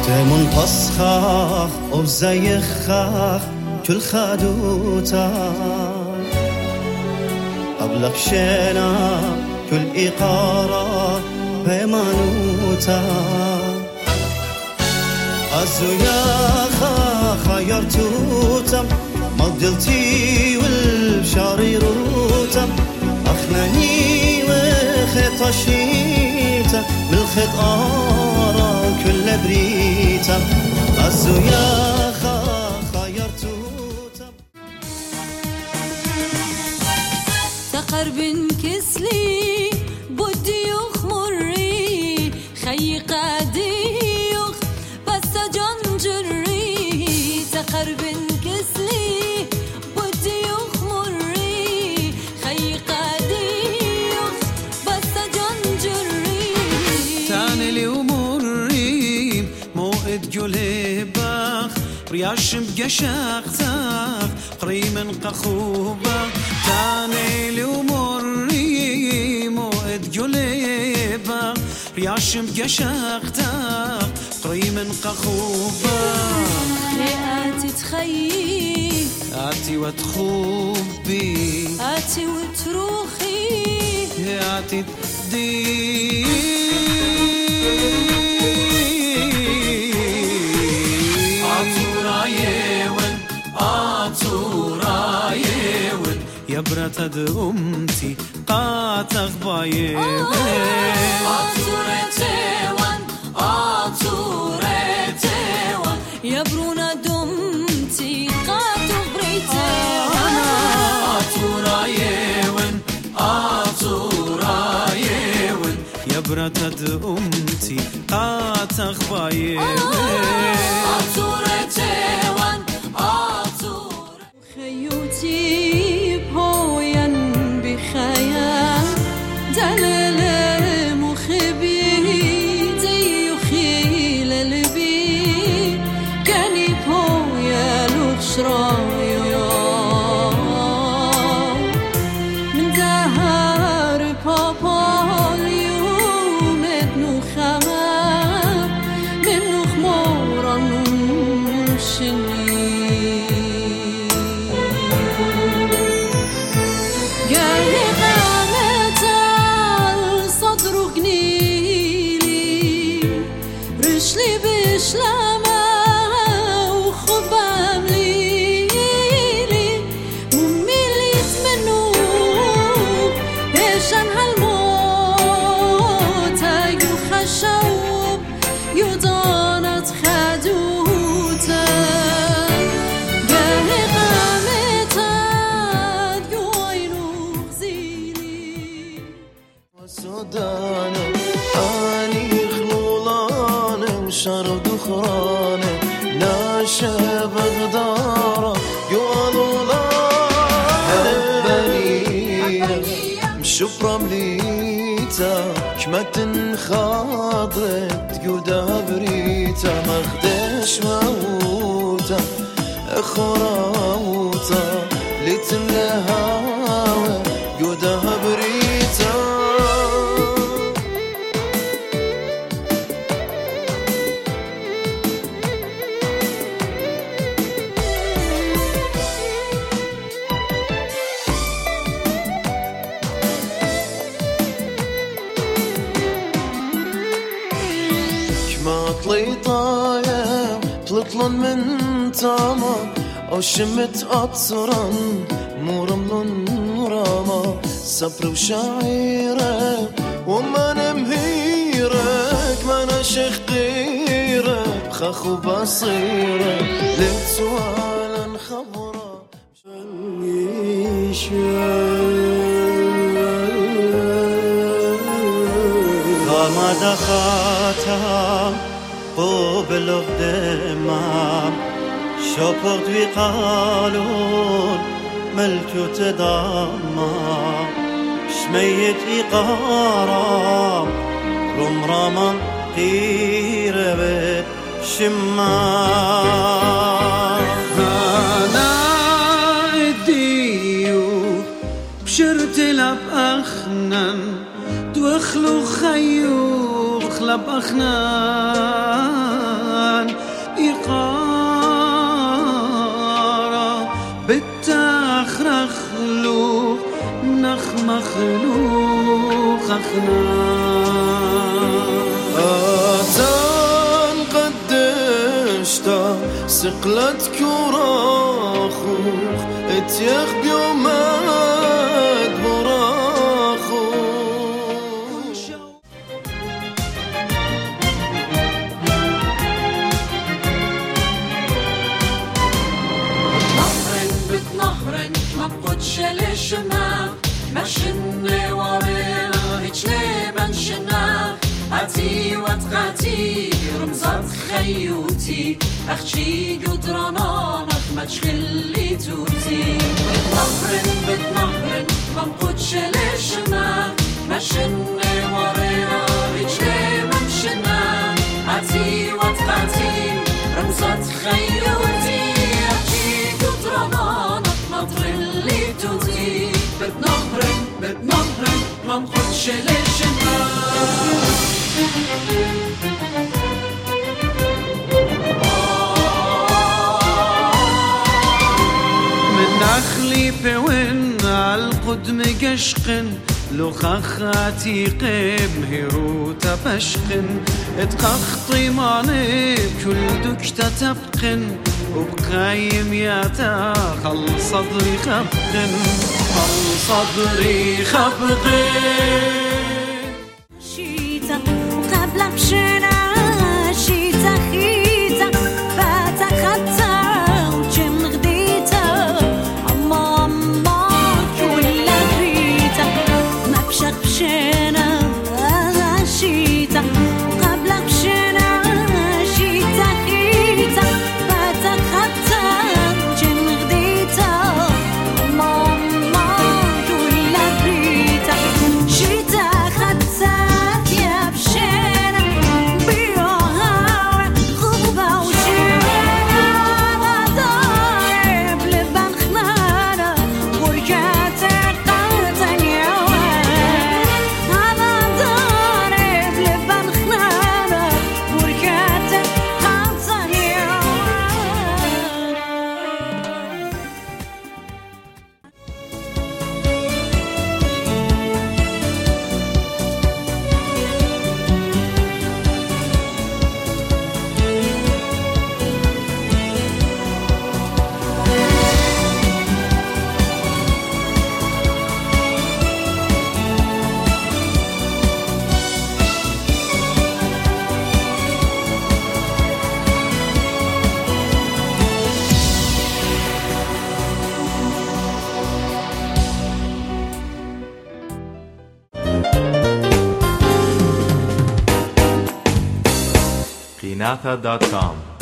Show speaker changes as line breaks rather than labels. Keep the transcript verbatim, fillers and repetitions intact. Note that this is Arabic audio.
تمون پسخخ او زیخخ كل خدوتا قبلك شينا كل إقارة بيمانوتا أزو يا خا خيرتوتم مضلتي والشريروتم أخناني وخطشيتا بالخط آرا كل بريتا أزو يا خا خيرتوتم
تقرب كسلي بدي يخمري خي قاديخ بس جنجري تقرب كسلي بدي يخمري خي قاديخ بس جنجري
تاني لي ومري موقد جلبخ رياش بقشاق تاخ قري من قخوبة تاني لي ومري موقد جلبخ رياش بقشاق تاخ قري من قخوبة
آتي تخيي
آتي وتخوبي
آتي وتروخي
آتي تدي يبرت أمتي قاتخ بايبه
آتورتوان آتورتوان يبرونا دمتي قاتخ بريتوان
آتورايون آتورايون يبرت أمتي قاتخ بايبه
آتورتوان آتور خيوتي دلل مخبي زي خيل البي كاني بويا لخشرايا من دهر بابا اليوم ابنو خمام منو خمورا نمشني رشلي بشلامة وخبام ليلي ممي اللي يتمنوك بيشان هالموت يخشوب يضانت خدوتا قاهي قامتا يوينو خزيلي
وسودانة آني شرب دخرانه ناشا بغداره يقولوا لا هبنيه مشبرة مليتا كمت انخاضت يودا بريتا مخدش موتا اخراوتا لتملهاوه يودا بريتا طليطايا طلطلن من تاما او شمت اطرن مرملن راما صبر وشعيرة وما نمهيرك ما انا شيخ غيرك خخ وبصيرة ليت سؤالا خبرة ما دخلتها قبل قدمم شپرد وی قالون ملكو تدمم شميت إقارام رم رمان قيرة شمام
أنا الديو بشرت لب أخنن دوخلو خيو خلب أخنن خلوخ أخنان
آتان قدشتا سقلت كراخوخ اتيخ بيومات براخوخ
نهر بتنهر ما بقدش لشما مشن ورينا هيجلي منشنا هاتي وتغاتي رمزات خيوتي أخشي قدرانا ما تشغلي توتي بتنهر بتنهر ما بقدش لشما مشن ورينا هيجلي منشنا هاتي وتغاتي رمزات خيوتي أخشي قدرانا ما تغلي توتي بتنهرن بتنهرن ما نخدش للجنة
من نخلي بوين عالقدم قشقن لو خخاتي قيم هيروتا بشقن اتقخطي معني كل دكتا تبقن وبقايم ياتا خل صدري خبقن خل صدري خبقن
شيتا وقبل بشنا شيتا خيتا فاتا خطا وجن غديتا أما أما كل غريتا ما بشق بشنا شيتا وقبل بشنا شيتا خيتا فاتا خطا وجن غديتا أما أما كل غريتا شيتا خطا يا بشنا بيوها غضبة وشينا ضارب لبن خنانا ورجعتك قاتني أنا ضارب لبن خنانا ورجعتك قاتني
قيناثا دوت كوم